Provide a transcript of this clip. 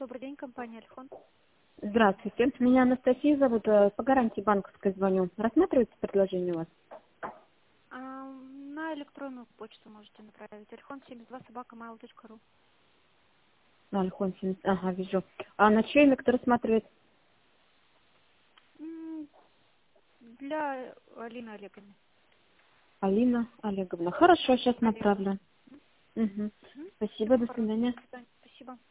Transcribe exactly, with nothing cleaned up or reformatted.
Добрый день, компания Альхон. Здравствуйте, меня Анастасия зовут, э, по гарантии банковской звоню. Рассматривается предложение у вас? А, на электронную почту можете направить. альхон семьдесят два собака mail точка ру. На Альхон семьдесят, ага, вижу. А на чей имя кто рассматривает? М, Для Алины Олеговны. Алина Олеговна. Хорошо, сейчас Олег. направлю. Угу. Мгм. Спасибо, Всего до хорошего. свидания. До свидания. Спасибо.